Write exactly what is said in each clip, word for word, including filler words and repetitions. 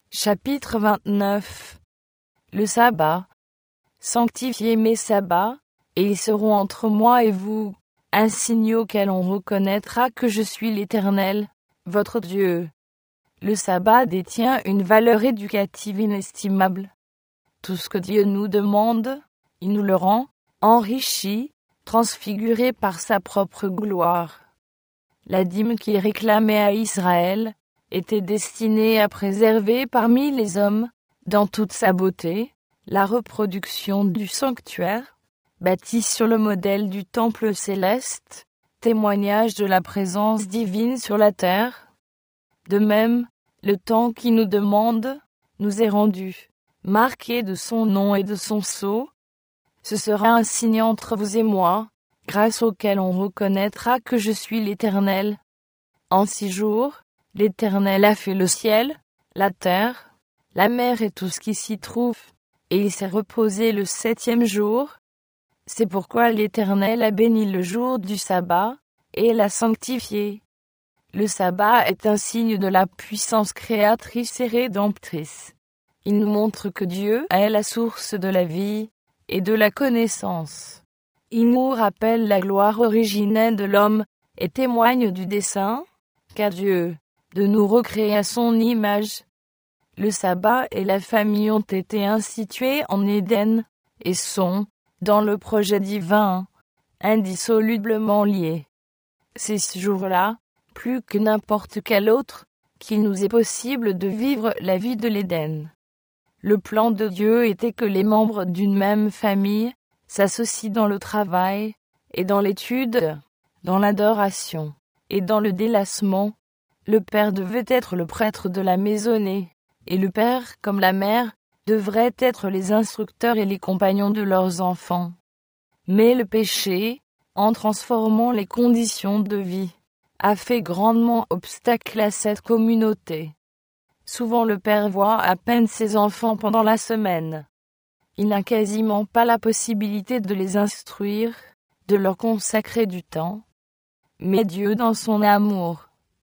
Chapitre vingt-neuf. Le sabbat. Sanctifiez mes sabbats, et ils seront entre moi et vous, un signe auquel on reconnaîtra que je suis l'Éternel, votre Dieu. Le sabbat détient une valeur éducative inestimable. Tout ce que Dieu nous demande, il nous le rend, enrichi, transfiguré par sa propre gloire. La dîme qu'il réclamait à Israël était destinée à préserver parmi les hommes, dans toute sa beauté, la reproduction du sanctuaire, bâti sur le modèle du temple céleste, témoignage de la présence divine sur la terre. De même, le temps qui nous demande, nous est rendu, marqué de son nom et de son sceau. Ce sera un signe entre vous et moi, grâce auquel on reconnaîtra que je suis l'Éternel. En six jours, l'Éternel a fait le ciel, la terre, la mer et tout ce qui s'y trouve, et il s'est reposé le septième jour. C'est pourquoi l'Éternel a béni le jour du sabbat, et l'a sanctifié. Le sabbat est un signe de la puissance créatrice et rédemptrice. Il nous montre que Dieu est la source de la vie et de la connaissance. Il nous rappelle la gloire originelle de l'homme et témoigne du dessein qu'a Dieu de nous recréer à son image. Le sabbat et la famille ont été institués en Éden et sont, dans le projet divin, indissolublement liés. C'est ce jour-là, plus que n'importe quel autre, qu'il nous est possible de vivre la vie de l'Éden. Le plan de Dieu était que les membres d'une même famille s'associent dans le travail, et dans l'étude, dans l'adoration, et dans le délassement. Le père devait être le prêtre de la maisonnée, et le père, comme la mère, devraient être les instructeurs et les compagnons de leurs enfants. Mais le péché, en transformant les conditions de vie, a fait grandement obstacle à cette communauté. Souvent le père voit à peine ses enfants pendant la semaine. Il n'a quasiment pas la possibilité de les instruire, de leur consacrer du temps. Mais Dieu, dans son amour,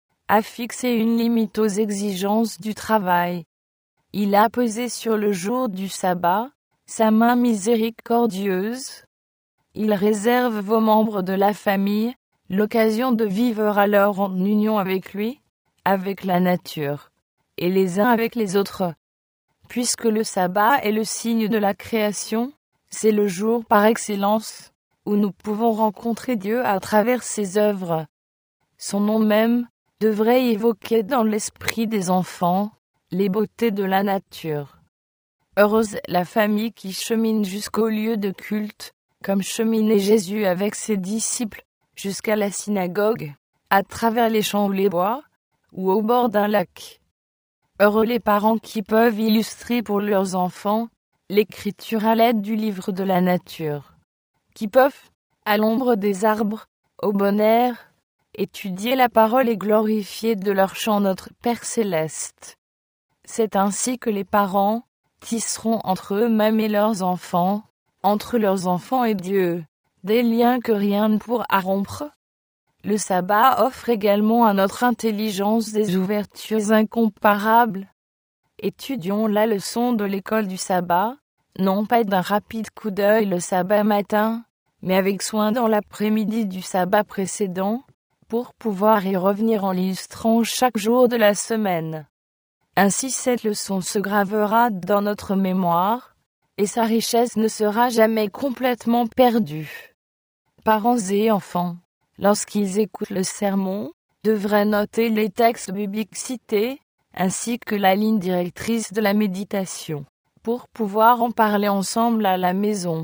a fixé une limite aux exigences du travail. Il a posé sur le jour du sabbat sa main miséricordieuse. Il réserve aux membres de la famille l'occasion de vivre alors en union avec lui, avec la nature, et les uns avec les autres. Puisque le sabbat est le signe de la création, c'est le jour par excellence où nous pouvons rencontrer Dieu à travers ses œuvres. Son nom même devrait évoquer dans l'esprit des enfants les beautés de la nature. Heureuse la famille qui chemine jusqu'au lieu de culte, comme cheminait Jésus avec ses disciples jusqu'à la synagogue, à travers les champs ou les bois, ou au bord d'un lac. Heureux les parents qui peuvent illustrer pour leurs enfants l'écriture à l'aide du livre de la nature, qui peuvent, à l'ombre des arbres, au bon air, étudier la parole et glorifier de leur chant notre Père céleste. C'est ainsi que les parents tisseront entre eux-mêmes et leurs enfants, entre leurs enfants et Dieu, des liens que rien ne pourra rompre. Le sabbat offre également à notre intelligence des ouvertures incomparables. Étudions la leçon de l'école du sabbat, non pas d'un rapide coup d'œil le sabbat matin, mais avec soin dans l'après-midi du sabbat précédent, pour pouvoir y revenir en l'illustrant chaque jour de la semaine. Ainsi cette leçon se gravera dans notre mémoire, et sa richesse ne sera jamais complètement perdue. Parents et enfants, lorsqu'ils écoutent le sermon, devraient noter les textes bibliques cités, ainsi que la ligne directrice de la méditation, pour pouvoir en parler ensemble à la maison.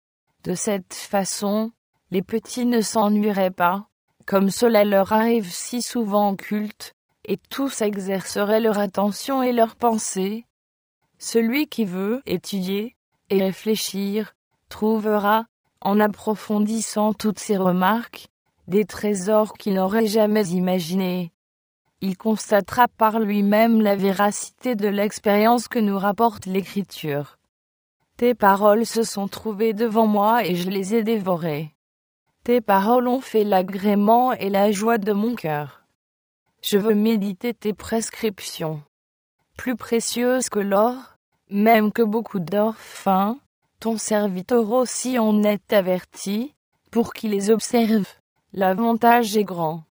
De cette façon, les petits ne s'ennuieraient pas, comme cela leur arrive si souvent en culte, et tous exerceraient leur attention et leur pensée. Celui qui veut étudier et réfléchir trouvera, en approfondissant toutes ces remarques, des trésors qu'il n'aurait jamais imaginés. Il constatera par lui-même la véracité de l'expérience que nous rapporte l'Écriture. Tes paroles se sont trouvées devant moi et je les ai dévorées. Tes paroles ont fait l'agrément et la joie de mon cœur. Je veux méditer tes prescriptions. plus précieuses que l'or, même que beaucoup d'or fin. Ton serviteur aussi en est averti, pour qu'il les observe. L'avantage est grand.